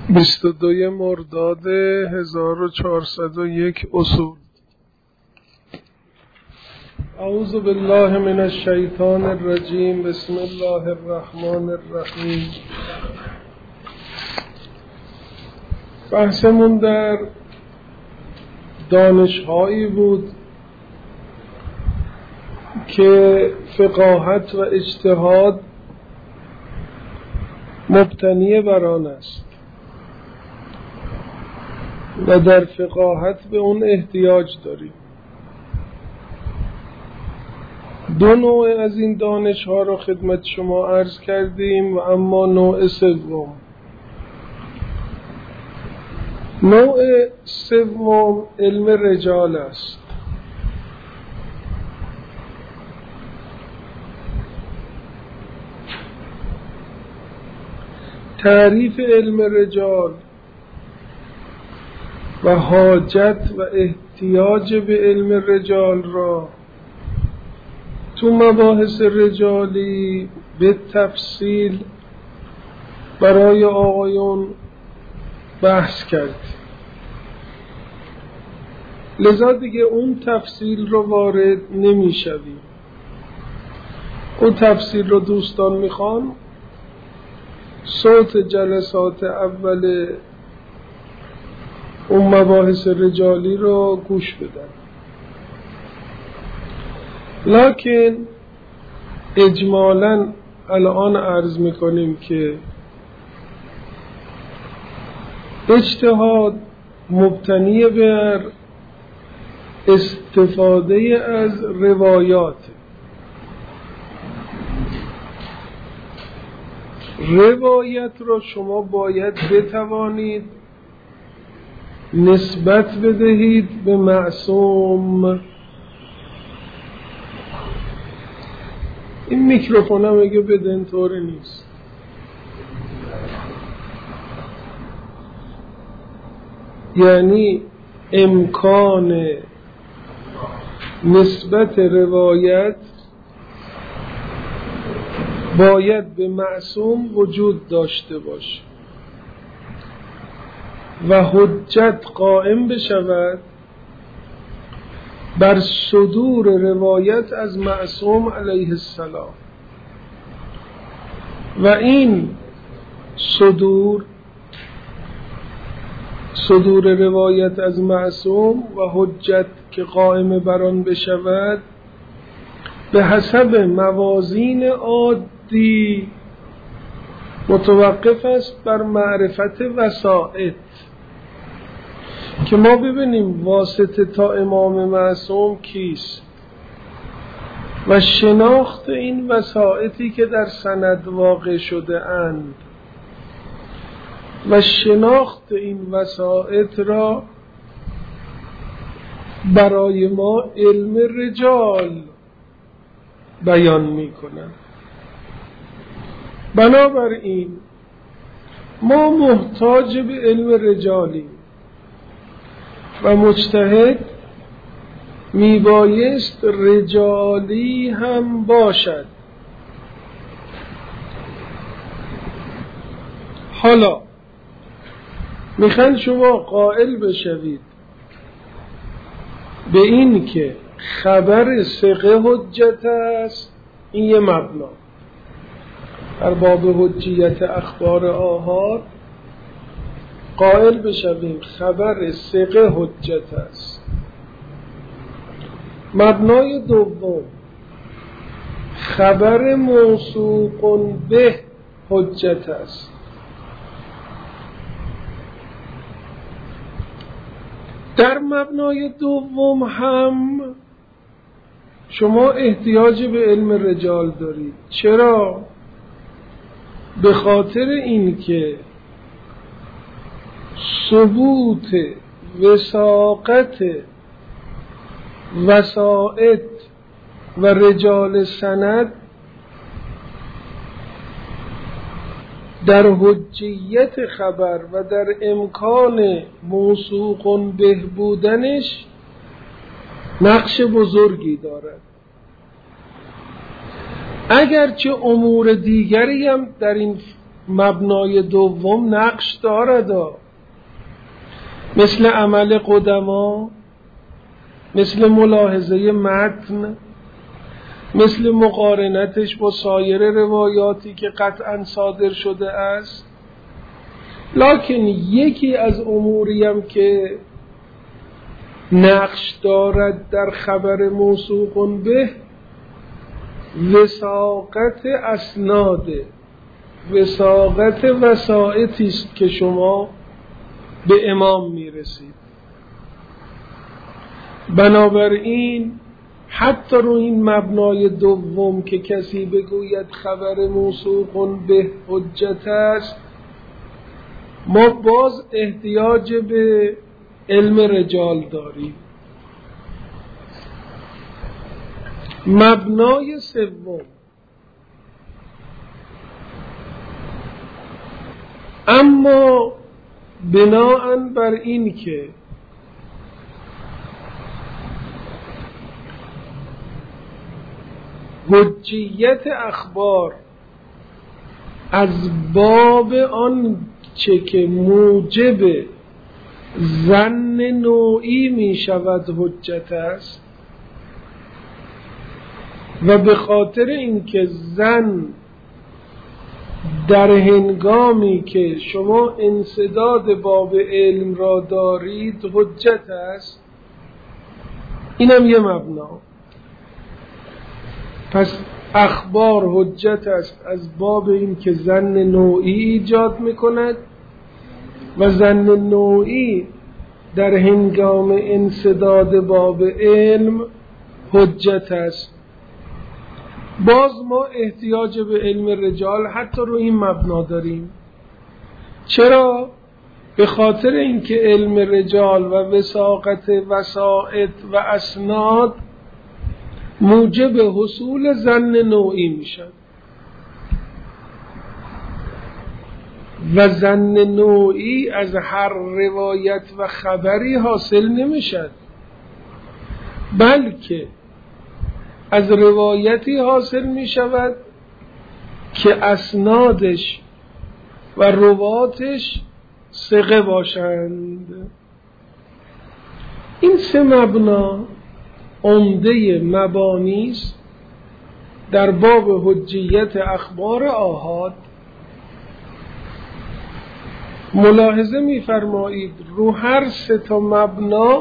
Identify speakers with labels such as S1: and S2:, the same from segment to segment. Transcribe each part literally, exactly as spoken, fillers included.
S1: بیست و دو مرداد هزار و چهارصد و یک اصول. اعوذ بالله من الشیطان الرجیم. بسم الله الرحمن الرحیم. بحثمون در دانش‌هایی بود که فقاهت و اجتهاد مبتنی بر آن است و در فقاهت به اون احتیاج داریم. دو نوع از این دانش ها رو خدمت شما عرض کردیم و اما نوع سوم نوع سوم علم رجال است. تعریف علم رجال و حاجت و احتیاج به علم رجال را تو مباحث رجالی به تفصیل برای آقایون بحث کرد، لذا دیگه اون تفصیل رو وارد نمی شویم. اون تفصیل رو دوستان میخوان صوت جلسات اول اون مباحث رجالی رو گوش بدن، لکن اجمالاً الان عرض میکنیم که اجتهاد مبتنی بر استفاده از روایات. روایت رو شما باید بتوانید نسبت بدهید به معصوم. این میکروفون هم اگه بدن طوری نیست. یعنی امکان نسبت روایت باید به معصوم وجود داشته باشه و حجت قائم بشود بر صدور روایت از معصوم علیه السلام. و این صدور صدور روایت از معصوم و حجت که قائم بر آن بشود به حسب موازین عادی متوقف است بر معرفت وسائط، که ما ببینیم واسطه تا امام معصوم کیست و شناخت این وسائطی که در سند واقع شده اند و شناخت این وسائط را برای ما علم رجال بیان می کنند. بنابراین ما محتاج به علم رجالیم و مجتهد میبایست رجالی هم باشد. حالا میخواین شما قائل بشوید به این که خبر ثقه حجت است، این یه مبنا در باب حجیت اخبار آحاد قائل بشویم خبر ثقه حجت است. مبنای دوم خبر موثوق به حجت است. در مبنای دوم هم شما احتیاج به علم رجال دارید. چرا؟ به خاطر اینکه ثبوت وثاقت وسائط و رجال سند در حجیت خبر و در امکان موثوق به بودنش نقش بزرگی دارد. اگرچه امور دیگری هم در این مبنای دوم نقش دارد، مثل عمل قدما، مثل ملاحظه متن، مثل مقارنتش با سایر روایاتی که قطعا صادر شده است. لکن یکی از اموری هم که نقش دارد در خبر موثوق به وثاقت اسناده، وثاقت وسائطی است که شما به امام میرسید. بنابراین حتی رو این مبنای دوم که کسی بگوید خبر موثوق به حجت است، ما باز احتیاج به علم رجال داریم. مبنای سوم، اما بناء بر این که حجیت اخبار از باب آن چه که موجب ظن نوعی می شود حجت است، و به خاطر اینکه ظن در هنگامی که شما انسداد باب علم را دارید حجت است، اینم یه مبنا. پس اخبار حجت است از باب این که ظن نوعی ایجاد میکند و ظن نوعی در هنگام انسداد باب علم حجت است. باز ما احتیاج به علم رجال حتی رو این مبنا داریم. چرا؟ به خاطر اینکه علم رجال و وثاقت وسائط و اسناد موجب حصول ظن نوعی میشن و ظن نوعی از هر روایت و خبری حاصل نمیشد، بلکه از روایتی حاصل می شود که اسنادش و رواتش ثقه باشند. این سه مبنا عمده مبانی است در باب حجیت اخبار آحاد. ملاحظه می فرمایید رو هر سه تا مبنا،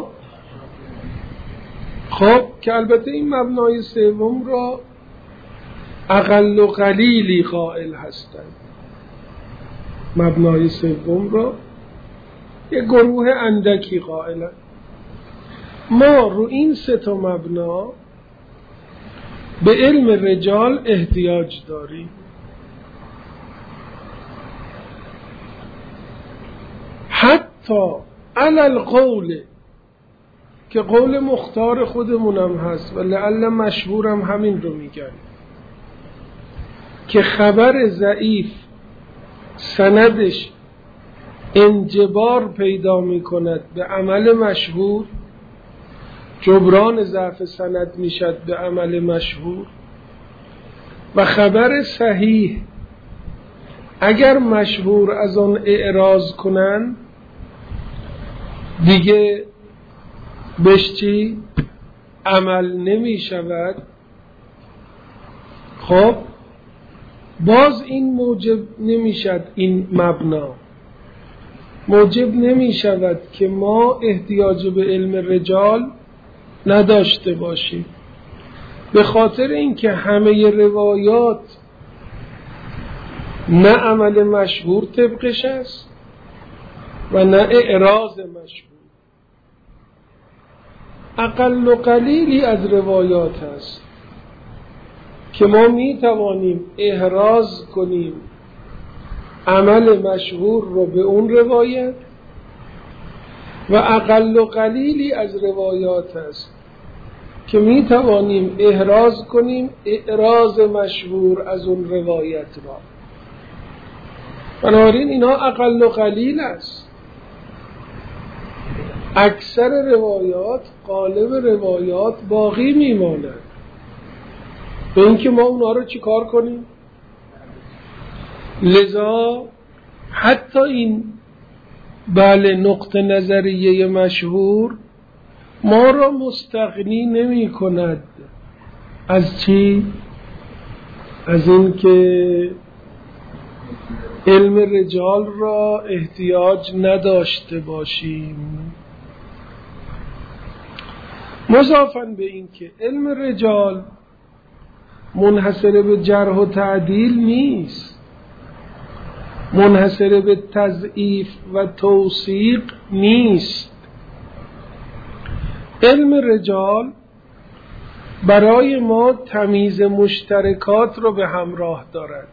S1: خب که البته این مبنای سوم را اقل و قلیلی قائل هستند، مبنای سوم را یک گروه اندکی قائلند. ما رو این سه تا مبنا به علم رجال احتیاج داریم. حتی علی القول که قول مختار خودمونم هست و لعل مشهورم همین رو میگن که خبر ضعیف سندش انجبار پیدا میکند به عمل مشهور، جبران ضعف سند میشد به عمل مشهور، و خبر صحیح اگر مشهور از آن اعراض کنن دیگه بهش چی؟ عمل نمی شود. خب باز این موجب نمی شد، این مبنا موجب نمی شود که ما احتیاج به علم رجال نداشته باشیم، به خاطر اینکه همه روایات نه عمل مشهور طبقش است و نه اعراض مشهور. اقل و قلیلی از روایات هست که ما می توانیم احراز کنیم عمل مشهور رو به اون روایت، و اقل و قلیلی از روایات هست که می توانیم احراز کنیم اعراض مشهور از اون روایت را. بنابراین اینا اقل و قلیل است. اکثر روایات، غالب روایات باقی میماند. به اینکه ما اونا رو چی کار کنیم؟ لذا حتی این بله نقطه نظریه مشهور ما را مستغنی نمی کند از چی؟ از این که علم رجال را احتیاج نداشته باشیم. مضافاً به این که علم رجال منحصر به جرح و تعدیل نیست، منحصر به تضعیف و توثیق نیست. علم رجال برای ما تمیز مشترکات رو به همراه دارد،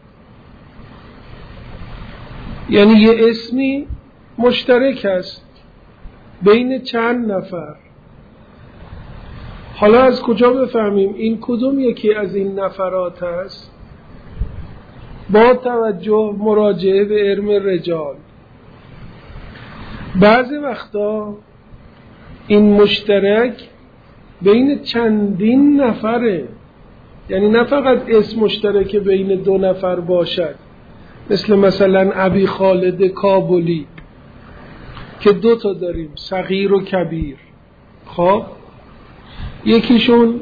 S1: یعنی یه اسمی مشترک است بین چند نفر. حالا از کجا بفهمیم این کدوم یکی از این نفرات است؟ با توجه مراجعه به علم رجال. بعضی وقتا این مشترک بین چندین نفره، یعنی نه فقط اسم مشترک بین دو نفر باشد، مثل مثلا ابی خالد کابلی که دو تا داریم، صغیر و کبیر. خب یکیشون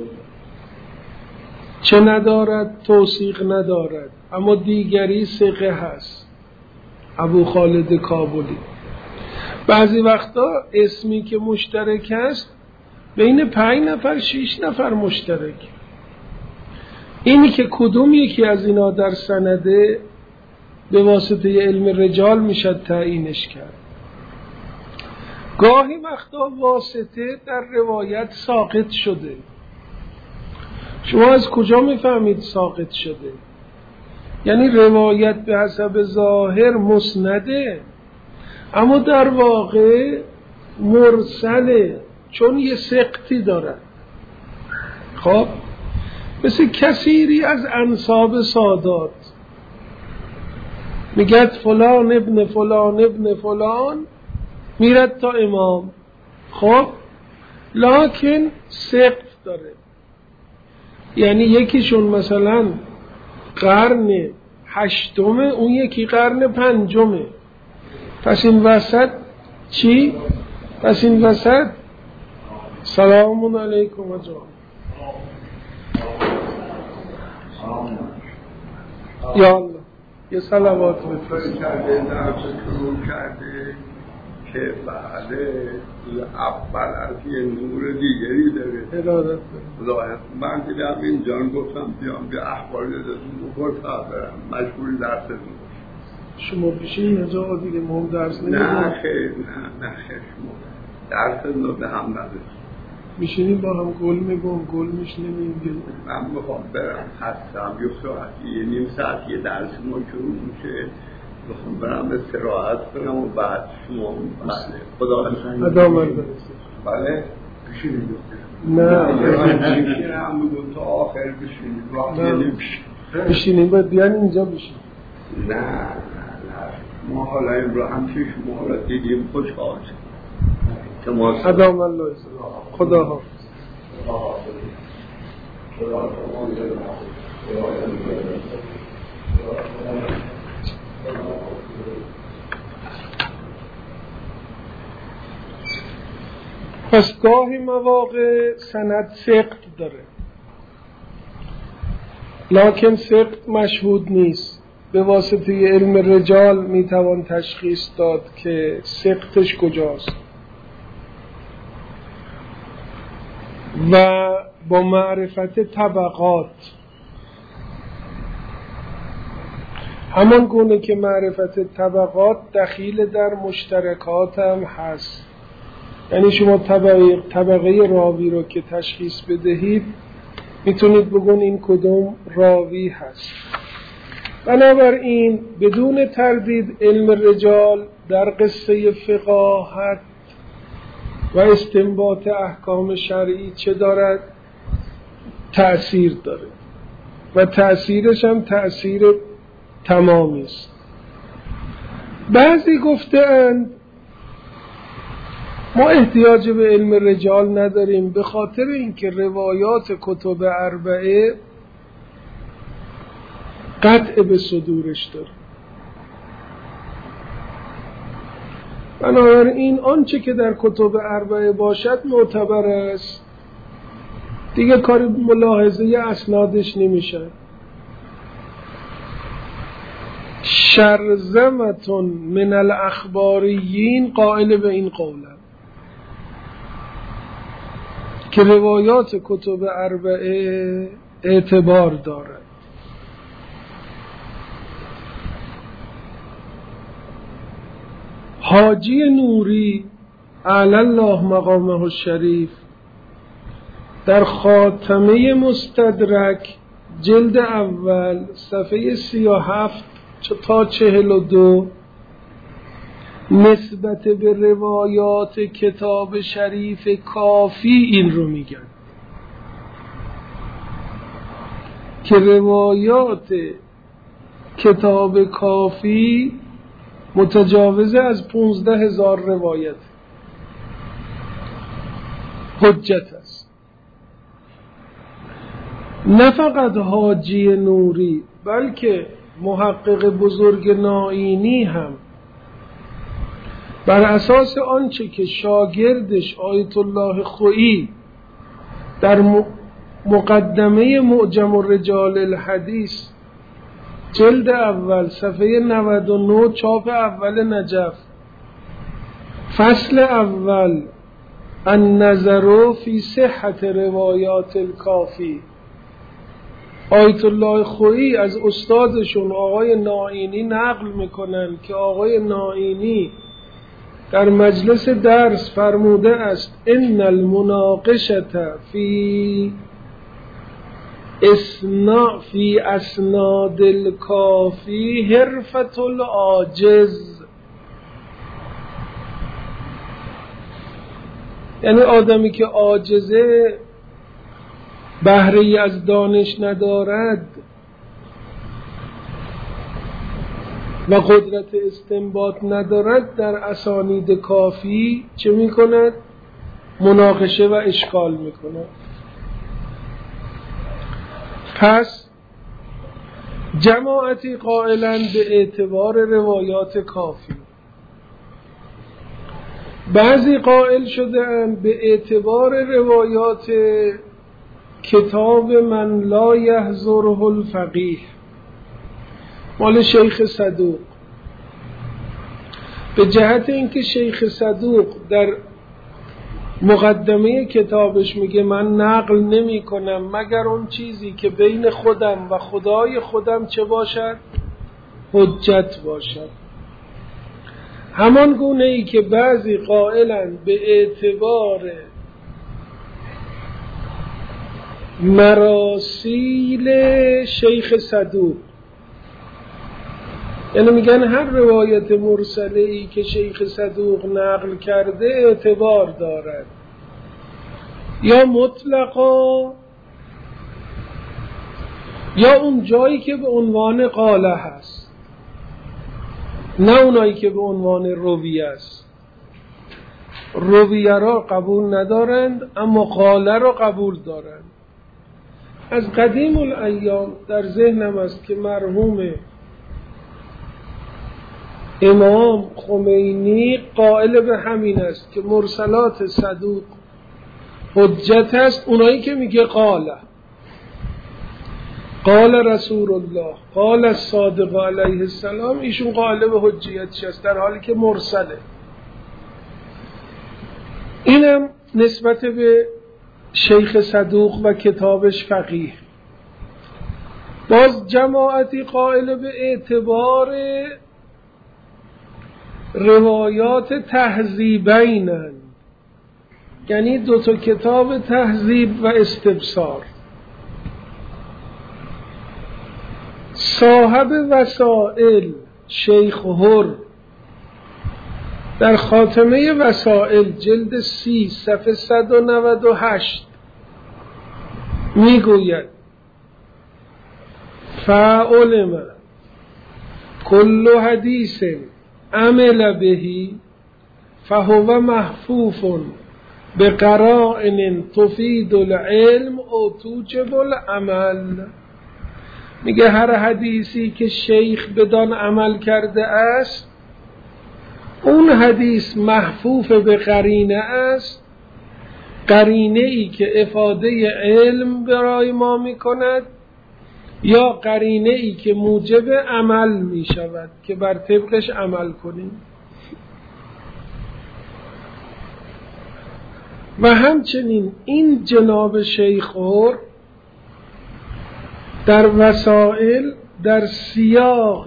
S1: چه ندارد؟ توثیق ندارد، اما دیگری ثقه هست، ابو خالد کابلی. بعضی وقتا اسمی که مشترک است بین پنج نفر شش نفر مشترک. اینی که کدوم یکی از اینا در سنده به واسطه علم رجال میشد تعیینش کرد. گاهی وقتا واسطه در روایت ساقط شده. شما از کجا میفهمید ساقط شده؟ یعنی روایت به حسب ظاهر مسنده، اما در واقع مرسله، چون یه سقطی داره. خب مثل کثیری از انساب سادات میگد فلان ابن فلان ابن فلان میرد تا امام، خب لکن سقط داره، یعنی یکیشون مثلا قرن هشتمه، اون یکی قرن پنجمه. پس این وسط چی؟ پس این وسط سلام علیکم و جان یا الله یه صلوات بفرست
S2: کرده درس شروع کرده که بعده اول از یه نور دیگری داره
S1: ارادت
S2: داره. من دیدم این جان گفتم بیام به احوال دادتون بخور تا برم مجبوری درس دادون.
S1: شما بشین یه جا دیگه ما درس نمیدونم.
S2: نه خیر نه نه خیر شما درس داده هم نداریم،
S1: میشینیم با هم گل میگم گل میشنیم.
S2: من میخوام برم هستم یه ساعتی یه نیم ساعت یه درس ما شروع میشه، میخوام برم استراحت کنم و بعد شما بله خدا
S1: ادامه بده.
S2: بله بشینیم
S1: نه
S2: بشینم بگو تا آخر بشینیم وقتی نمیشیم
S1: بشینیم باید بیان اینجا بشینیم.
S2: نه نه نه ما حالا این رو هم که شما حالا دیدیم خوشحال
S1: ادام الله خدا حافظ. پس گاهی مواقع سند سقط داره، لکن سقط مشهود نیست. به واسطه علم رجال میتوان تشخیص داد که سقطش کجاست و با معرفت طبقات، همان گونه که معرفت طبقات دخیل در مشترکات هم هست. یعنی شما طبقه, طبقه راوی رو که تشخیص بدهید میتونید بگون این کدوم راوی هست. بنابراین بدون تردید علم رجال در قصه فقاهت و استنباط احکام شرعی چه دارد؟ تأثیر داره و تأثیرش هم تأثیر تمامی است. بعضی گفته‌اند ما احتیاج به علم رجال نداریم به خاطر اینکه روایات کتب اربعه قطع به صدورش داره. بنابراین آنچه که در کتب اربعه باشد معتبر است، دیگه کاری ملاحظه اسنادش نمیشه. شرذمتون من الاخباریین قائل به این قولن که روایات کتب اربعه اعتبار دارد. حاجی نوری اعلی الله مقامه الشریف در خاتمه مستدرک جلد اول صفحه سی و هفت تا چهل و دو نسبت به روایات کتاب شریف کافی این رو میگن که روایات کتاب کافی متجاوز از پونزده هزار روایت حجت است. نه فقط حاجی نوری بلکه محقق بزرگ نائینی هم بر اساس آنچه که شاگردش آیت الله خویی در مقدمه معجم الرجال الحدیث جلد اول صفحه نود و نه چاپ اول نجف فصل اول النظر فی صحت روایات الکافی، آیت الله خویی از استادشون آقای نائینی نقل میکنن که آقای نائینی در مجلس درس فرموده است ان المناقشة فی اسنا فی اسناد الکافی حرفة العاجز، یعنی آدمی که عاجزه، بهره‌ای از دانش ندارد و قدرت استنباط ندارد، در اسانید کافی چه میکند؟ مناقشه و اشکال میکند. پس جماعتی قائلند به اعتبار روایات کافی، بعضی قائل شدند به اعتبار روایات کتاب من لا یحضره الفقیه مال شیخ صدوق، به جهت اینکه شیخ صدوق در مقدمه کتابش میگه من نقل نمی کنم مگر اون چیزی که بین خودم و خدای خودم چه باشد؟ حجت باشد. همان گونه ای که بعضی قائلند به اعتبار مراسیل شیخ صدوق، یعنی میگن هر روایت مرسله ای که شیخ صدوق نقل کرده اعتبار دارد، یا مطلقا یا اون جایی که به عنوان قاله هست، نه اونایی که به عنوان رویه است. رویه را قبول ندارند اما قاله را قبول دارند. از قدیم الایام در ذهنم است که مرحوم امام خمینی قائل به همین است که مرسلات صدوق حجت است. اونایی که میگه قاله قال رسول الله قال الصادق علیه السلام، ایشون قائل به حجیتش است در حالی که مرسله. اینم نسبت به شیخ صدوق و کتابش فقیه. باز جماعتی قائل به اعتبار روایات تهذیبینن، یعنی دو تا کتاب تهذیب و استبصار. صاحب وسائل شیخ هر در خاتمه وسائل جلد سی صفحه صد و نود و هشت میگوید فعلم کل حدیث عمل بهی فهو محفوف به قرائن تفید العلم او توجب العمل. میگه هر حدیثی که شیخ بدان عمل کرده است اون حدیث محفوف به قرینه است، قرینه ای که افاده علم برای ما می کند یا قرینه ای که موجب عمل می شود که بر طبقش عمل کنیم. و همچنین این جناب شیخ هور در وسائل در سیاق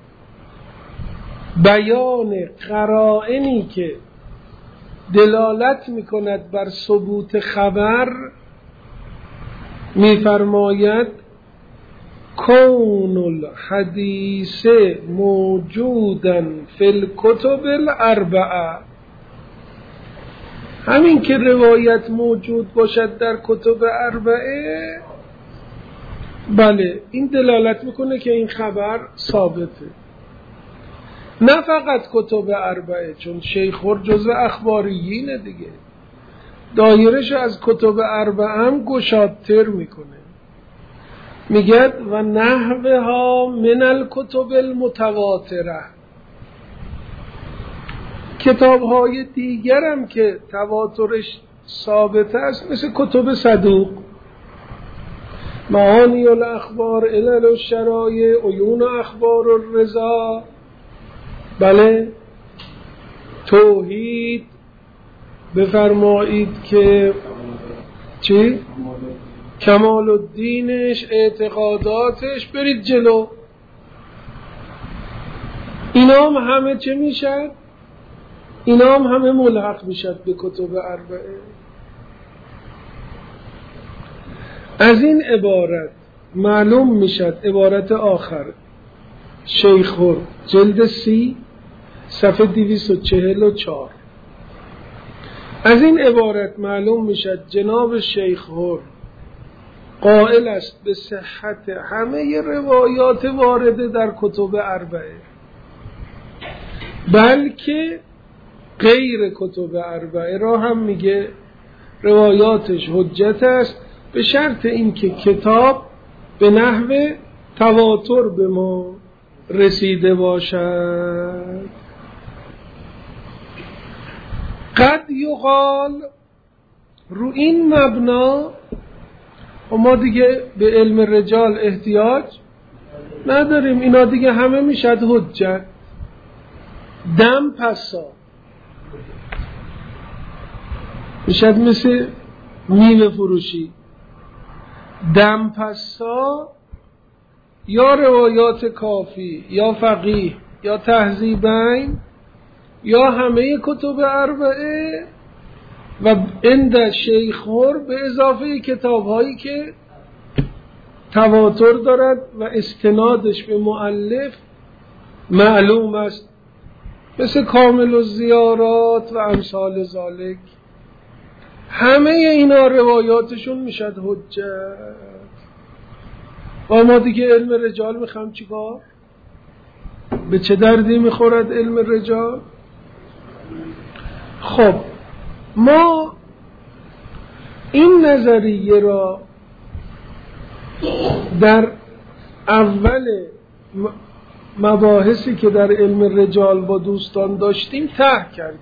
S1: بیان قرائنی که دلالت می کند بر ثبوت خبر می فرماید کون الحدیث موجودا فی الکتب الاربعه، همین که روایت موجود باشد در کتب اربعه، بله این دلالت میکنه که این خبر ثابته. نه فقط کتب اربعه، چون شیخ هور جزو اخباریینه دیگه، دایرش از کتب اربعه هم گشادتر میکنه. میگه و نحوه ها من الکتب المتواتره، کتاب های دیگر هم که تواترش ثابت است، مثل کتب صدوق، معانی الاخبار، علل الشرایع، عیون اخبار الرضا، بله توحید بفرمایید که چی؟ کمال الدینش، اعتقاداتش، برید جلو. اینا هم همه چه میشد؟ اینا هم همه ملحق میشد به کتب اربعه. از این عبارت معلوم میشد، عبارت آخر شیخ هور جلد سی صفحه دویست و چهل و چهار، از این عبارت معلوم میشد جناب شیخ هور قائل است به صحت همه روایات وارده در کتب اربعه، بلکه غیر کتب اربعه را هم میگه روایاتش حجت است، به شرط اینکه کتاب به نحو تواتر به ما رسیده باشد. قد یقال، رو این مبنا و ما دیگه به علم رجال احتیاج نداریم، اینا دیگه همه میشد حجت. دم پسا میشد مثل میوه فروشی، دم پسا یا روایات کافی یا فقیه یا تهذیبین یا همه کتب اربعه و عند شیخ هور به اضافه کتاب هایی که تواتر دارد و استنادش به مؤلف معلوم است، مثل کامل الزیارات و امثال ذالک. همه اینا روایاتشون میشد حجت. و ما دیگه علم رجال میخوام چیکار؟ به چه دردی میخورد علم رجال؟ خب ما این نظریه را در اول مباحثی که در علم رجال با دوستان داشتیم طرح کردیم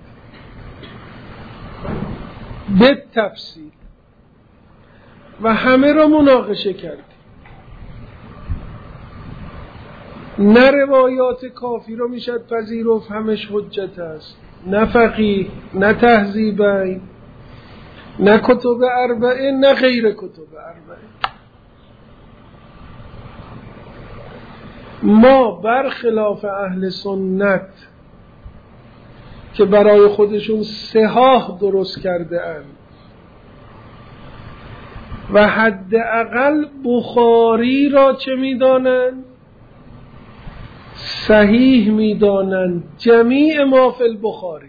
S1: به تفصیل و همه را مناقشه کردیم. نه روایات کافی را میشد پذیرفت همش حجت است، نه فقیه، نه تهذیبین، نه کتب اربعه، نه غیر کتب اربعه. ما برخلاف اهل سنت که برای خودشون صحاح درست کرده اند و حداقل بخاری را چه میدانند؟ صحیح میدانند، جمیع ما فی البخاری،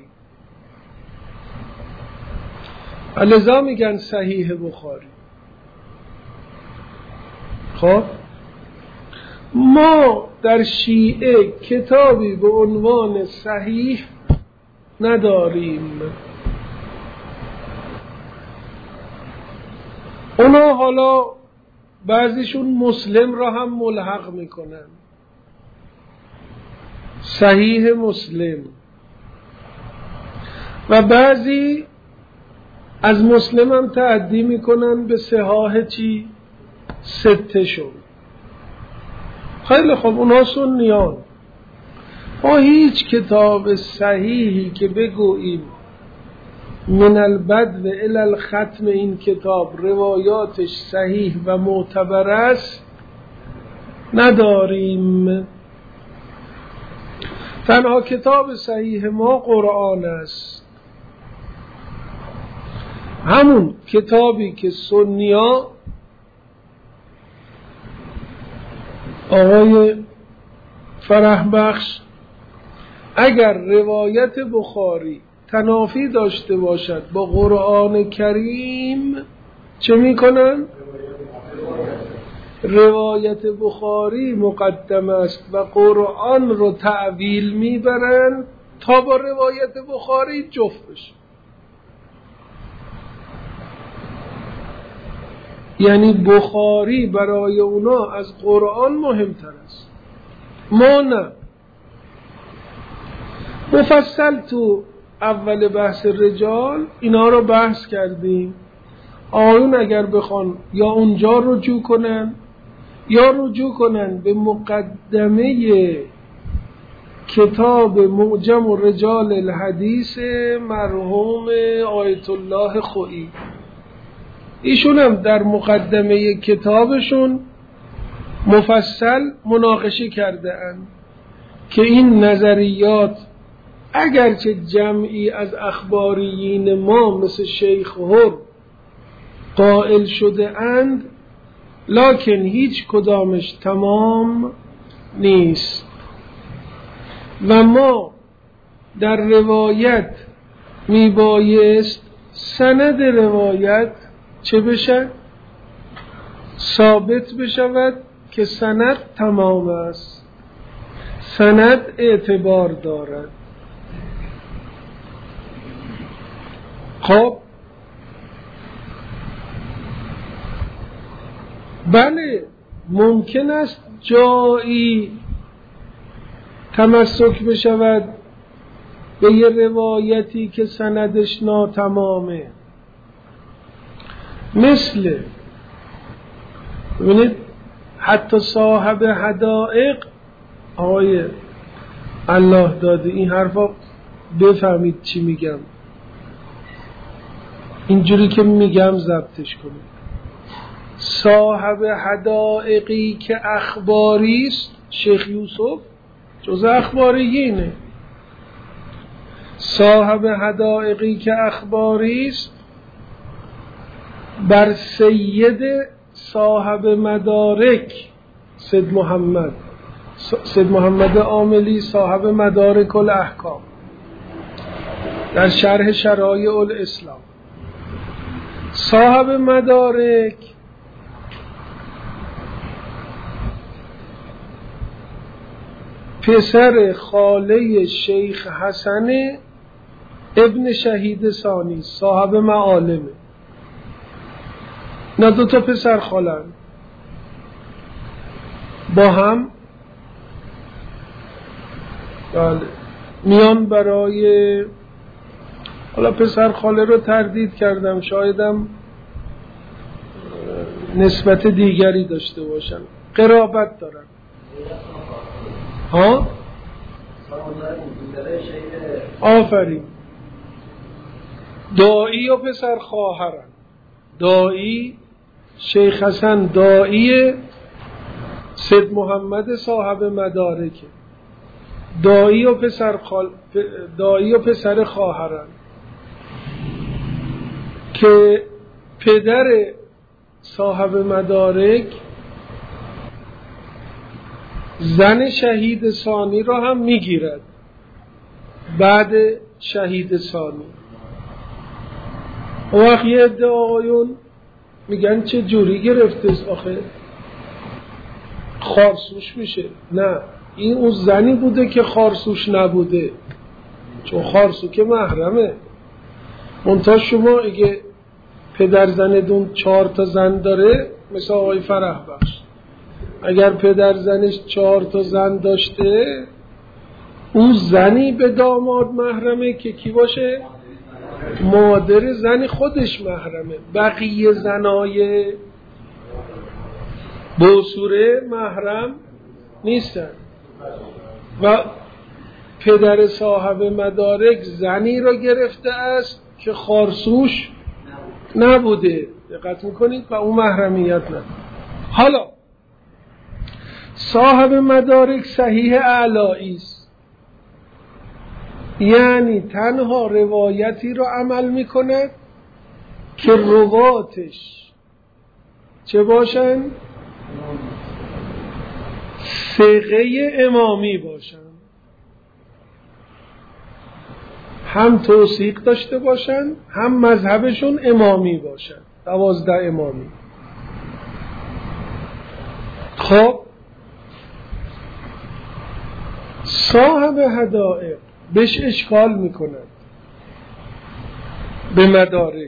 S1: لذا میگن صحیح بخاری. خب ما در شیعه کتابی به عنوان صحیح نداریم. اونا حالا بعضیشون مسلم را هم ملحق میکنن، صحیح مسلم، و بعضی از مسلم هم تعدی میکنن به صحاح چی؟ سته شون. خیلی خوب، اونها سنیان. با هیچ کتاب صحیحی که بگوییم من البدو الی الختم این کتاب روایاتش صحیح و معتبر است نداریم. تنها کتاب صحیح ما قرآن است، همون کتابی که سنیا آقای فرح بخش اگر روایت بخاری تنافی داشته باشد با قرآن کریم چه میکنن؟ روایت بخاری مقدم است و قرآن رو تعویل میبرن تا با روایت بخاری جفت بشه. یعنی بخاری برای اونا از قرآن مهمتر است، ما نه. مفصل تو اول بحث رجال اینا رو بحث کردیم. آیون اگر بخوان یا اونجا رجوع کنن یا رجوع کنن به مقدمه کتاب معجم رجال الحدیث مرحوم آیت الله خویی، ایشون هم در مقدمه کتابشون مفصل مناقشه کرده اند که این نظریات اگرچه جمعی از اخباریین ما مثل شیخ هر قائل شده اند، لکن هیچ کدامش تمام نیست و ما در روایت میبایست سند روایت چه بشه؟ ثابت بشود که سند تمام است، سند اعتبار دارد. خب بله، ممکن است جایی تمسک بشود به یه روایتی که سندش ناتمامه، مثل ببینید حتی صاحب حدائق آقای الله داده این حرفا بفهمید چی میگم، اینجوری که میگم ضبطش کنید. صاحب حدائقی که اخباری است، شیخ یوسف جز اخباریینه. صاحب حدائقی که اخباری است بر سید صاحب مدارک سید محمد سید محمد عاملی صاحب مدارک الاحکام در شرح شرایع الاسلام، صاحب مدارک پسر خاله شیخ حسن ابن شهید ثانی صاحب معالمه. نه دو تا پسر خالن با هم بله میان برای، حالا پسر خاله رو تردید کردم، شایدم نسبت دیگری داشته باشن، قرابت دارن. ها؟ آفرین. داعی و پسر خواهرن. داعی شیخ حسن داعی سید محمد صاحب مدارکه، داعی و پسر خال... داعی و پسر خواهرن که پدر صاحب مدارک زن شهید ثانی را هم میگیرد بعد شهید ثانی. وقت یه عده آقایون میگن چه جوری گرفته آخه خارسوش میشه. نه، این اون زنی بوده که خارسوش نبوده، چون خارسو که محرمه. منتها شما اگه پدر زندون چهار تا زن داره مثل آقای فرح بخش، اگر پدر زنش چهار تا زن داشته اون زنی به داماد محرمه که کی باشه؟ مادر زن خودش محرمه، بقیه زنای بوسوره محرم نیستن. و پدر صاحب مدارک زنی را گرفته است که خارسوش نبوده، دقت میکنید، و اون محرمیت نه. حالا صاحب مدارک صحیح اعلایی است، یعنی تنها روایتی را عمل میکند که رواتش چه باشن؟ ثقه امامی باشن، هم توثیق داشته باشن، هم مذهبشون امامی باشن، دوازده امامی. خب صاحب حدائق بهش اشکال میکند به مدارک،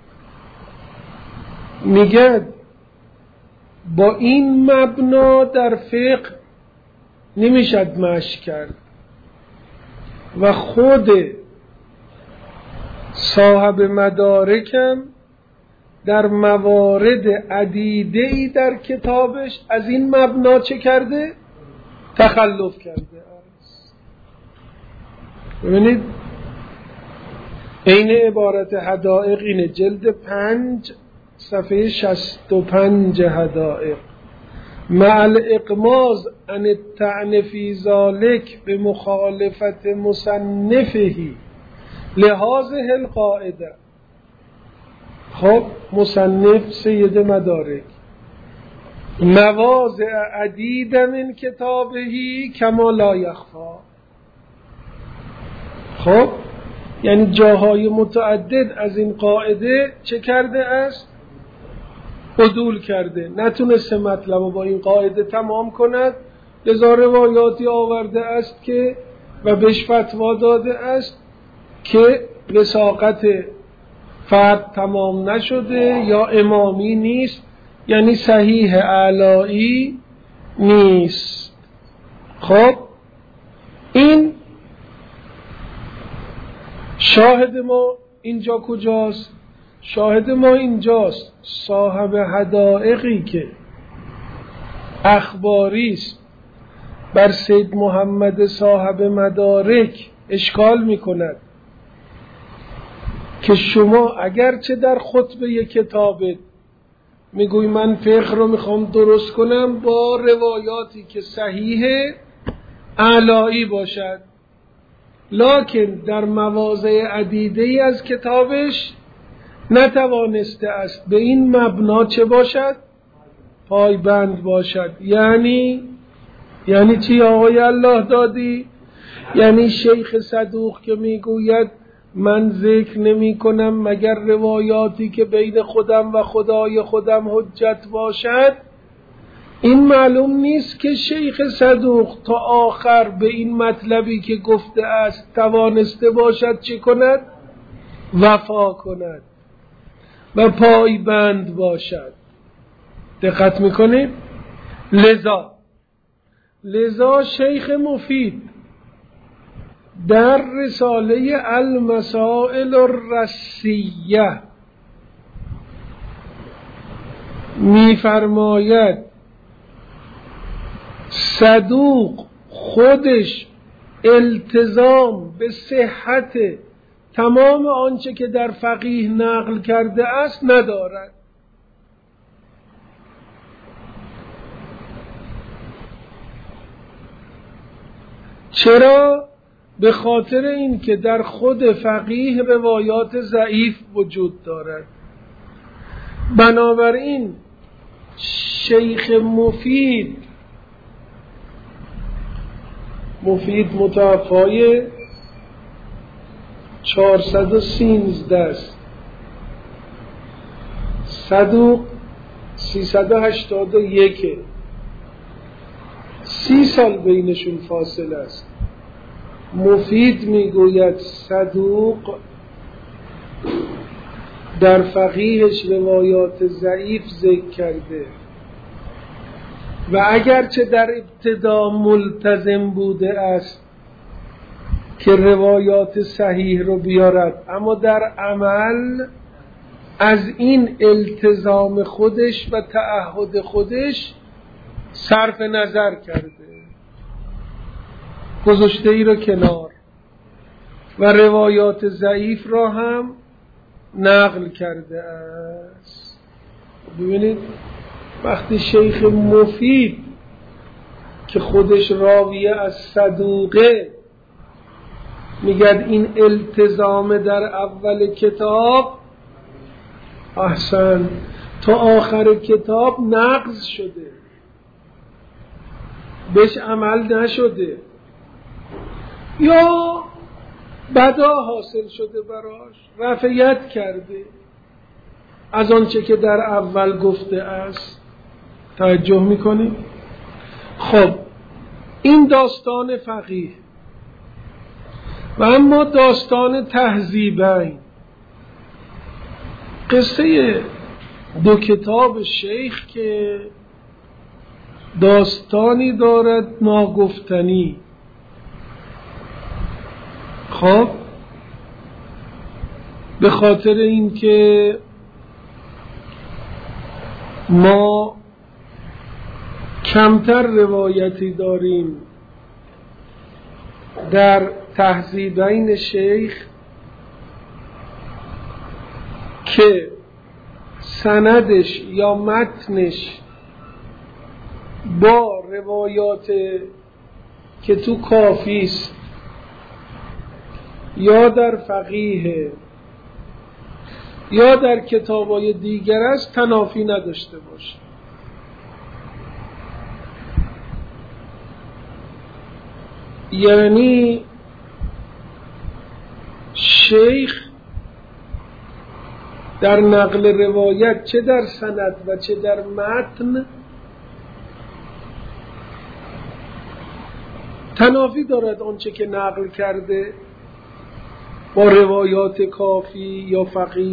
S1: میگه با این مبنا در فقه نمیشد مشی کرد و خود صاحب مدارکم در موارد عدیده‌ای در کتابش از این مبنا چه کرده؟ تخلف کرده است. ببینید عین عبارت حدائق اینه، جلد پنج صفحه شصت و پنج حدائق. مع الاقماز عن الطعن فی ذلک بمخالفت مصنفه لهذه القاعده. خب مصنف سید مدارک مواضع عدید من کتابهی کما لا یخفا. خب یعنی جاهای متعدد از این قاعده چه کرده است؟ عدول کرده، نتونسته مطلب با این قاعده تمام کند، لذا روایاتی آورده است که و بهش فتوا داده است که وثاقت فرد تمام نشده یا امامی نیست، یعنی صحیح اعلایی نیست. خب این شاهد ما اینجا کجاست؟ شاهد ما اینجاست صاحب حدائقی که اخباری است بر سید محمد صاحب مدارک اشکال می کند که شما اگرچه در خطبه کتابت میگوی من فقه رو میخوام درست کنم با روایاتی که صحیح اعلایی باشد، لکن در مواضع عدیده‌ای از کتابش نتوانسته است به این مبنا چه باشد؟ پایبند باشد. یعنی یعنی چی آقای الله دادی؟ یعنی شیخ صدوق که میگوید من ذکر نمی کنم مگر روایاتی که بین خودم و خدای خودم حجت باشد، این معلوم نیست که شیخ صدوق تا آخر به این مطلبی که گفته است توانسته باشد چه کند؟ وفا کند و پایبند باشد. دقت میکنید؟ لذا لذا شیخ مفید در رساله المسائل الرسیه میفرماید صدوق خودش التزام به صحت تمام آنچه که در فقیه نقل کرده است ندارد. چرا؟ به خاطر این که در خود فقیه روایات ضعیف وجود دارد. بنابراین شیخ مفید مفید متوفای چهارصد و سیزده است، صدوق سیصد و هشتاد و یک، سی سال بینشون فاصله است. مفید میگوید صدوق در فقیهش روایات ضعیف ذکر کرده و اگرچه در ابتدا ملتزم بوده است که روایات صحیح رو بیارد، اما در عمل از این التزام خودش و تعهد خودش صرف نظر کرده، گذاشته ای رو کنار و روایات ضعیف را هم نقل کرده است. ببینید وقتی شیخ مفید که خودش راویه از صدوقه میگه این التزام در اول کتاب، احسن، تا آخر کتاب نقض شده، بهش عمل نشده یا بدا حاصل شده براش، رفعیت کرده از آنچه که در اول گفته است. توجه میکنید؟ خب این داستان فقیه. و اما داستان تهذیبین، قصه دو کتاب شیخ که داستانی دارد ناگفتنی. خب به خاطر اینکه ما کمتر روایتی داریم در تهذیبین شیخ که سندش یا متنش با روایات که تو کافی است یا در فقیه یا در کتابای دیگر است تنافی نداشته باشه. یعنی شیخ در نقل روایت چه در سند و چه در متن تنافی دارد آنچه که نقل کرده با روایات کافی یا فقیه.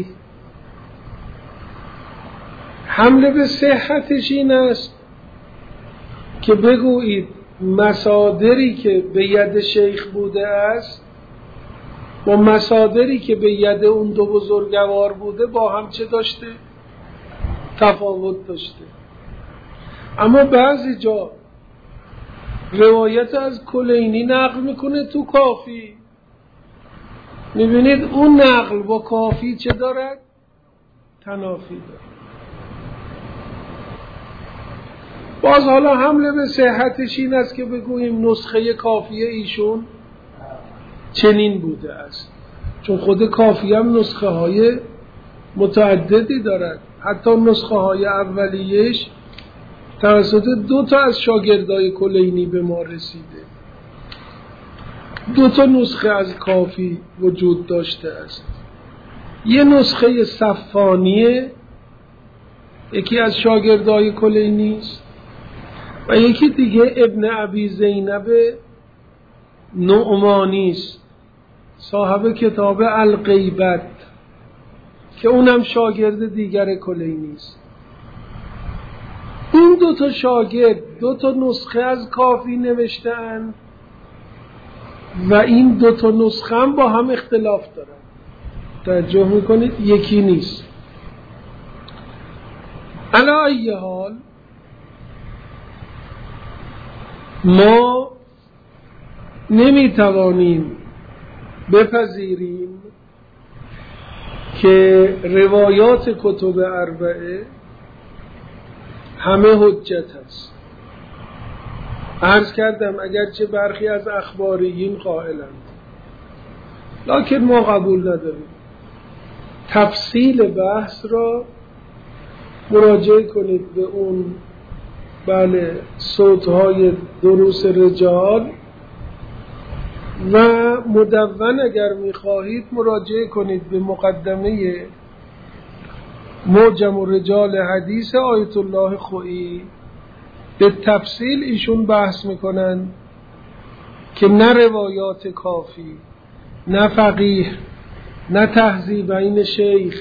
S1: حمله به صحتش این است که بگویید مصادری که به ید شیخ بوده است با مصادری که به ید اون دو بزرگوار بوده با هم چه داشته؟ تفاوت داشته. اما بعضی جا روایت از کلینی نقل میکنه تو کافی، میبینید اون نقل با کافی چه دارد؟ تنافی دارد. باز حالا حمله به صحتش این است که بگوییم نسخه کافی ایشون چنین بوده است، چون خود کافی هم نسخه های متعددی دارد. حتی نسخه های اولیش توسط دو تا از شاگردای کلینی به ما رسیده. دو تا نسخه از کافی وجود داشته است. یه نسخه صفانیه، یکی از شاگردای کلینی است، و یکی دیگه ابن ابی زینب نعمانی است، صاحب کتاب الغیبت که اونم شاگرد دیگر کلینی است. این دو تا شاگرد دو تا نسخه از کافی نوشته‌اند و این دو تا نسخه هم با هم اختلاف دارن. توجه میکنید؟ یکی نیست. علی ای حال ما نمیتوانیم بپذیریم که روایات کتب اربعه همه حجت است. عرض کردم اگرچه برخی از اخباریین قائلند، لکن ما قبول نداریم. تفصیل بحث را مراجعه کنید به اون بله صوت‌های دروس رجال و مدون اگر می‌خواهید مراجعه کنید به مقدمه معجم رجال حدیث آیت الله خویی. به تفصیل ایشون بحث میکنن که نه روایات کافی، نه فقیه، نه تهذیبین شیخ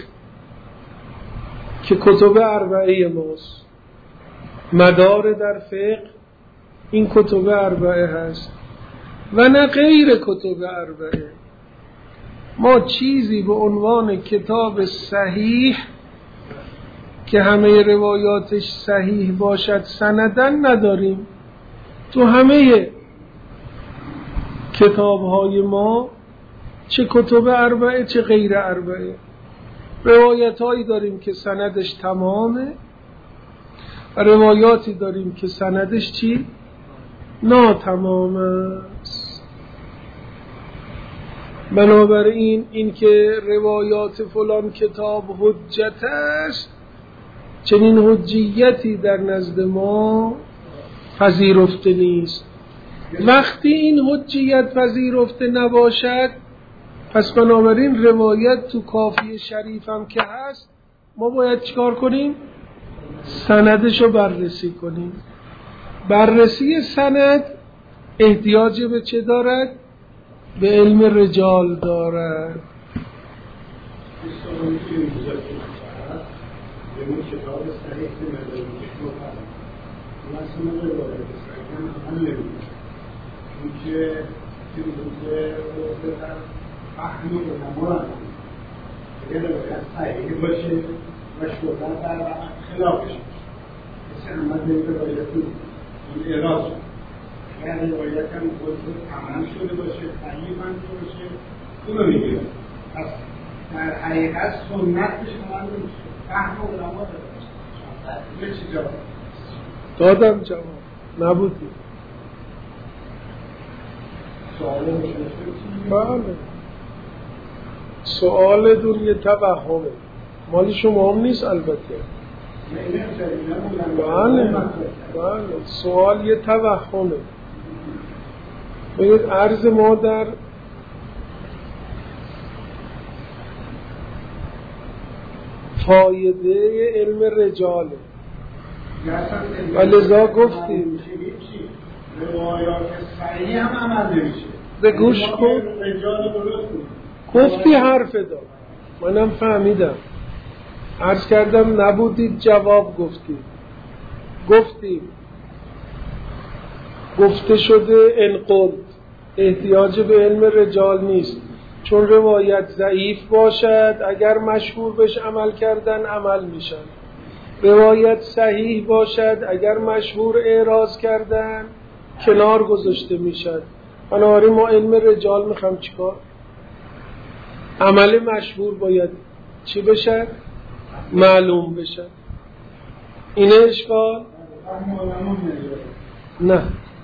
S1: که کتب اربعه ماست، مدار در فقه این کتب اربعه هست، و نه غیر کتب اربعه. ما چیزی به عنوان کتاب صحیح که همه روایاتش صحیح باشد سندن نداریم. تو همه کتاب‌های ما چه کتب اربعه چه غیر اربعه روایت‌هایی داریم که سندش تمامه و روایاتی داریم که سندش چی؟ ناتمام است. بنابراین این که روایات فلان کتاب حجت است، چنین حجیتی در نزد ما پذیرفته نیست. وقتی این حجیت پذیرفته نباشد، پس بنابراین روایت تو کافی شریف هم که هست، ما باید چیکار کنیم؟ سندش رو بررسی کنیم. بررسی سند احتیاج به چه دارد؟ به علم رجال دارد.
S3: فهمی رو نمارن اگر روایت صحیحی باشه و شدن در خلافش مثل احمد به این روایت این اعراض شد. اگر روایت هم تمام شده باشه صحیح هم باشه اون رو میگیره. پس در حقیقت سنتش تمام میشه. فهم و علما داره. چه جواب
S1: دادم جواب نبودی.
S3: سوال
S1: بله سوال دون یه توهمه، مالی شما هم نیست البته. بله بله سوال یه توهمه. ببینید عرض ما در فایده علم رجاله و لذا گفتیم
S3: روایات صحیح هم عمل نمیشه.
S1: به گوش کن.
S3: رجال درست
S1: گفتی حرف دار، منم فهمیدم. عرض کردم نبودید جواب گفتید. گفتیم گفته شده انقل احتیاج به علم رجال نیست، چون روایت ضعیف باشد اگر مشهور بهش عمل کردن عمل میشن، روایت صحیح باشد اگر مشهور اعراض کردن کنار گذاشته میشد. بنابراین ما علم رجال میخوام چیکار؟ عمل مشهور باید چی بشه؟ معلوم بشه. اینه اشکال؟ نه.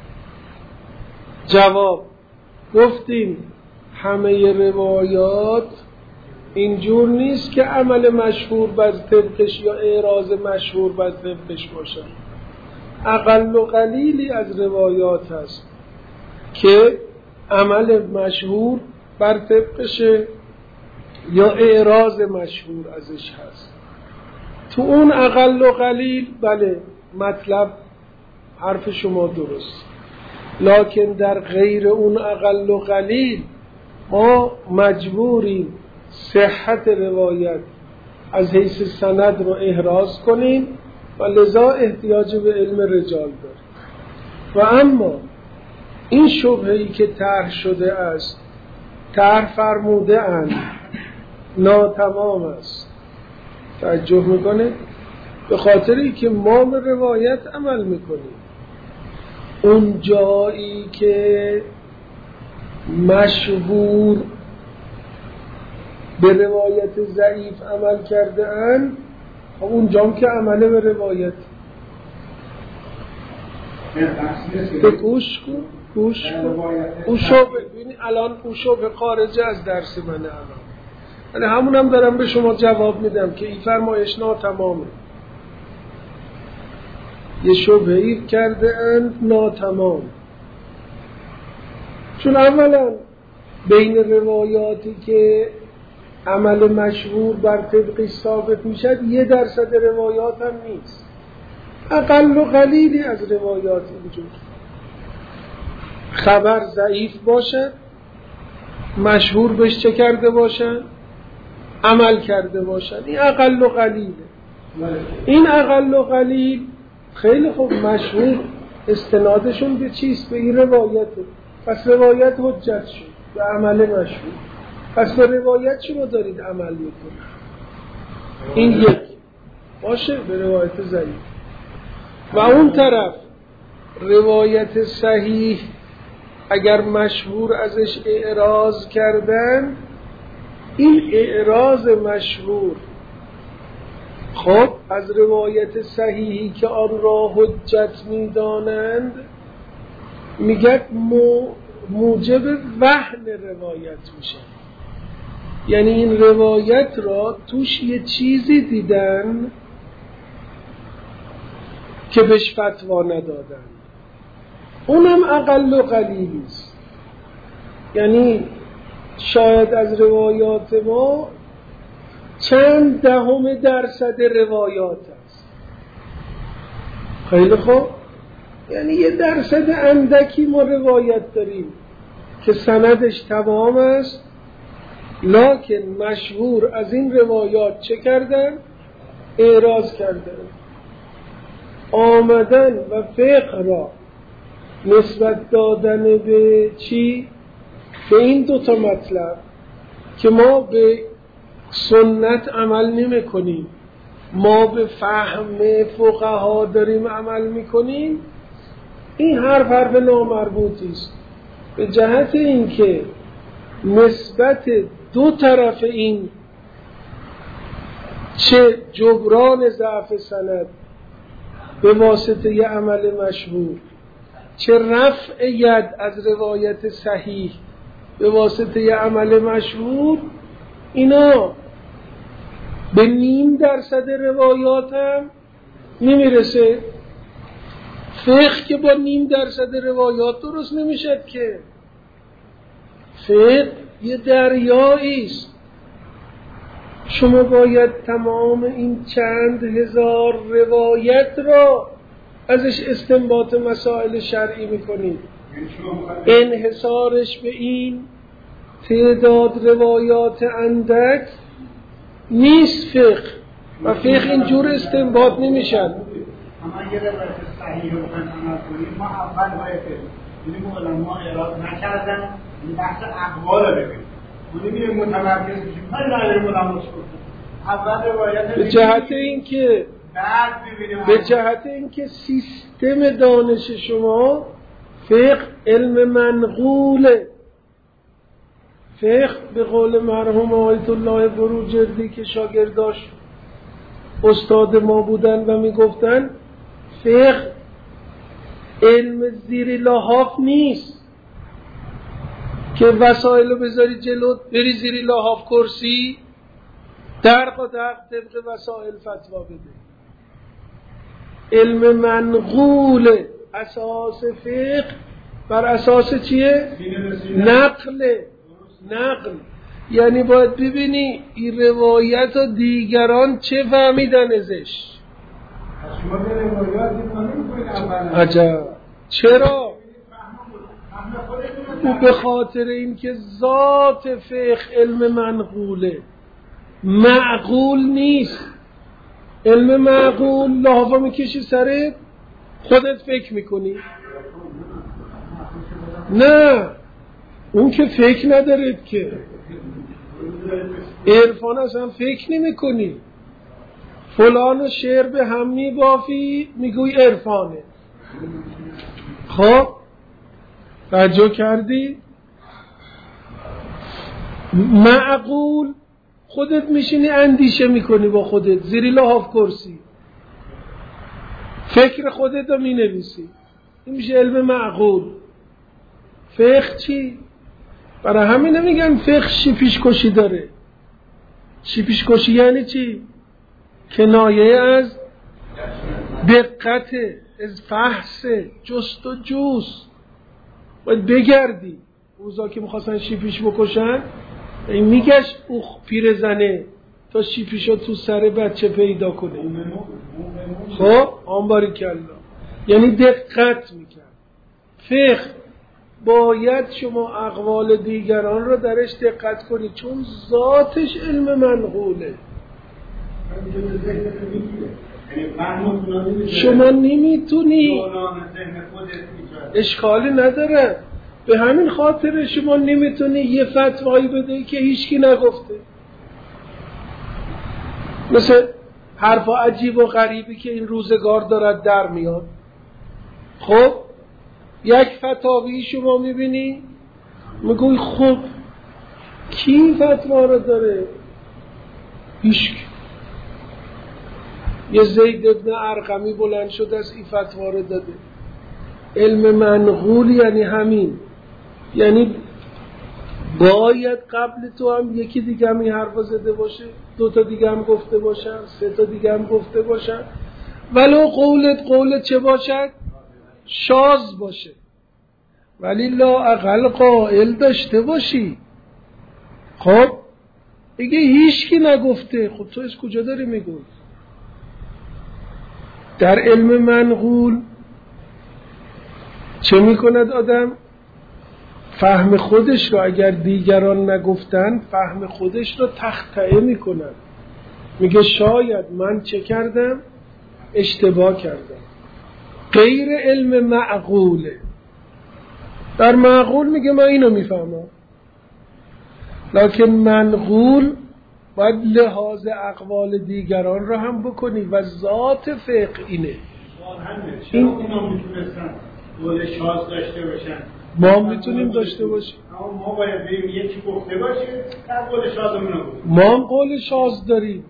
S1: جواب گفتیم همه روایات اینجور نیست که عمل مشهور بر طبقش یا اعراض مشهور بر طبقش باشه. اقل و قلیلی از روایات هست که عمل مشهور بر طبقشه یا اعراض مشهور ازش هست. تو اون اقل و قلیل بله مطلب حرف شما درست، لکن در غیر اون اقل و قلیل ما مجبوریم صحت روایت از حیث سند رو احراز کنیم و لذا احتیاج به علم رجال داریم. و اما این شبهه‌ای که طرح شده است، طرح فرموده اند ناتمام است. توجه میکنه؟ به خاطری که ما به روایت عمل میکنیم. اون جایی که مشهور به روایت ضعیف عمل کرده اند، اون جام که عمله به روایت. به گوش کن گوش کن او شبه ببینی الان او شبه خارجه از درس منه الان، یعنی همون هم دارم به شما جواب میدم که این فرمایش ناتمامه. یه شبهه‌ای کرده اند ناتمام، چون اولا بین روایاتی که عمل مشهور بر طبقش ثابت میشد یه درصد روایات هم نیست، اقل و قلیلی از روایات وجود. خبر ضعیف باشد، مشهور بهش چه کرده باشد؟ عمل کرده باشد. این اقل و قلیله. این اقل و قلیل خیلی خوب مشهور استنادشون به چیست؟ به این روایته. پس روایت حجت شد به عمل مشهور. پس به روایت شما دارید عمل میکنید. این یک باشه به روایت ضعیف. و اون طرف روایت صحیح اگر مشهور ازش اعراض کردن، این اعراض مشهور خب از روایت صحیحی که آن را حجت میدانند میگه موجب وهن روایت میشه. یعنی این روایت را توش یه چیزی دیدن که بهش فتوا ندادن، اونم اقل و قلیلی است. یعنی شاید از روایات ما چند دهم درصد روایات است. خیلی خوب، یعنی یه درصد اندکی ما روایت داریم که سندش تمام است، لکن مشهور از این روایات چه کردن؟ اعراض کردن. آمدن و فقه را نسبت دادن به چی؟ به این دو تا مطلب که ما به سنت عمل نمی کنیم، ما به فهم فقها داریم عمل می کنیم. این حرف حرف نامربوطی است به جهت اینکه نسبت دو طرف این چه جبران ضعف سند به واسطه ی عمل مشهور، چه رفع ید از روایت صحیح به واسطه ی عمل مشهور، اینا به نیم درصد روایات هم نمیرسه. فقه که با نیم درصد روایات درست نمیشد که. فقه یه دریایی است. شما باید تمام این چند هزار روایت را ازش استنباط مسائل شرعی میکنید. انحصارش به این تعداد روایات اندک نیست فقه، و فقه اینجور استنباط نمیشن.
S3: اما یه روایت صحیح رو بخوایم عمل کنیم، ما اول باید ببینیم علما اعراض نکردن، این بحث اقوال رو ببینیم. ما نمی‌ریم متمرکز بشیم من رأی علما چی گفتن. اول روایت
S1: به جهت اینکه
S3: بعد ببینیم
S1: به جهت اینکه سیستم دانش شما فقه علم منقوله. فقه به قول مرحوم آیت الله بروجردی که شاگرداش استاد ما بودن و میگفتن فقه علم زیر لحاف نیست که وسایل رو بذاری جلوت بری زیر لحاف کرسی درق و درق طبق وسایل فتوا بده. علم منقول اساس فقه بر اساس چیه؟ نقل. نقل یعنی باید ببینی این روایت و دیگران چه فهمیدن ازش. عجب. چرا؟ او به خاطر اینکه ذات فقه علم منقوله، معقول نیست. علم معقول لحافه میکشی سرت خودت فکر میکنی. نه، اون که فکر ندارد که عرفان اصلا فکر نمی کنی. فلان شعر به هم می بافی میگوی عرفانه. خب توجه کردی؟ معقول خودت میشینی اندیشه میکنی با خودت زیری لحاف کرسی، فکر خودت رو می نویسی. این میشه علم معقول. فقه چی؟ برای همین نمیگن فقه شیپیش کشی داره. شیپیش کشی یعنی چی؟ کنایه از دقت، از فحص، جست و جوست. باید بگردی. اوزا که میخواستن شیپیش بکشن این میگشت او پیرزنه تا شیپیشو تو سر بچه پیدا کنه. خب آنباری کلا یعنی دقت میکرد. فقه باید شما اقوال دیگران رو درش دقت کنید چون ذاتش علم منقوله. شما نمیتونی، اشکالی نداره. به همین خاطر شما نمیتونی یه فتوایی بده که هیچکی نگفته، مثل حرفا عجیب و غریبی که این روزگار دارد در میاد. خب یک فتاوی شما میبینی میگوی خب کی این فتوا رو داره؟ هیچکی. یه زید ابن ارقمی بلند شد از این فتوا رو داده. علم منقول یعنی همین، یعنی باید قبل تو هم یکی دیگه هم این حرف زده باشه، دو تا دیگه هم گفته باشن، سه تا دیگه هم گفته باشن، ولو قولت قولت چه باشد؟ شاذ باشه، ولی لااقل قائل داشته باشی. خب دیگه هیچ کی نگفته، خب تو از کجا داری میگوی؟ در علم منقول چه میکند آدم؟ فهم خودش رو اگر دیگران نگفتن فهم خودش رو تخطئه میکند، میگه شاید من چه کردم؟ اشتباه کردم. غیر علم معقوله. در معقول میگه من اینو میفهمم، لکن منقول باید لحاظ اقوال دیگران رو هم بکنی و ذات فقه اینه.
S3: این اونا میتونستن قول شاذ داشته باشن،
S1: ما میتونیم داشته باشیم،
S3: اما ما باید بریم یکی گفته باشه تا قول شاذمون رو بگیم.
S1: ما هم قول شاذ داریم،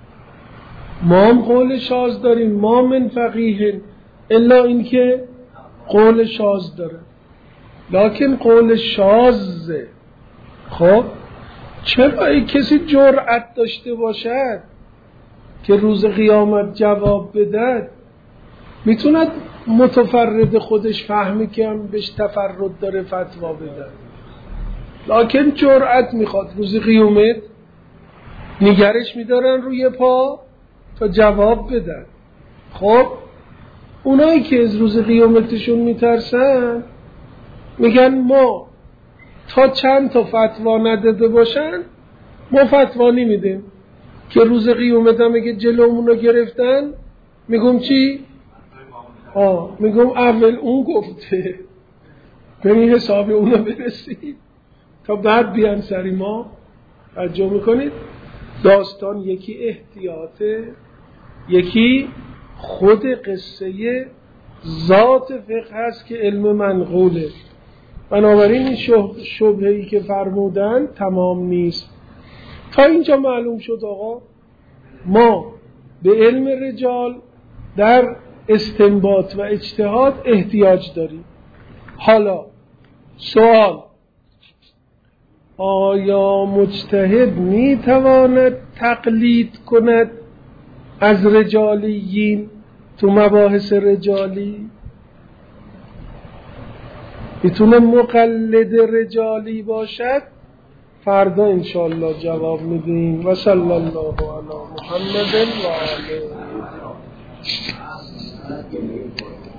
S1: ما هم قول شاذ داریم، ما من فقیه الا این که قول شاذ داره، لکن قول شاذه. خب چرا ای کسی جرأت داشته باشد که روز قیامت جواب بدهد؟ میتوند متفرد خودش فهمی که هم بهش تفرد داره فتوا بده، لکن جرأت میخواد روز قیامت نگرش میدارن روی پا تا جواب بدن. خب اونایی که از روز قیامتشون میترسن میگن ما تا چند تا فتوا نداده باشن ما فتوا نمیدیم، که روز قیامت هم میگه جلومون رو گرفتن میگم چی؟ آه میگم اول اون گفته، بریم حساب اونو برسید تا بعد بیان سری ما. توجه میکنید؟ داستان یکی احتیاطه، یکی خود قصه ذات فقه هست که علم منقوله. بنابراین این شبهه‌ای که فرمودن تمام نیست. تا اینجا معلوم شد آقا ما به علم رجال در استنباط و اجتهاد احتیاج داریم. حالا سوال، آیا مجتهد میتواند تقلید کند از رجالیین تو مباحث رجالی؟ میتونه مقلد رجالی باشد؟ فردا انشاءالله جواب میدیم. و صلی الله علی محمد و آله.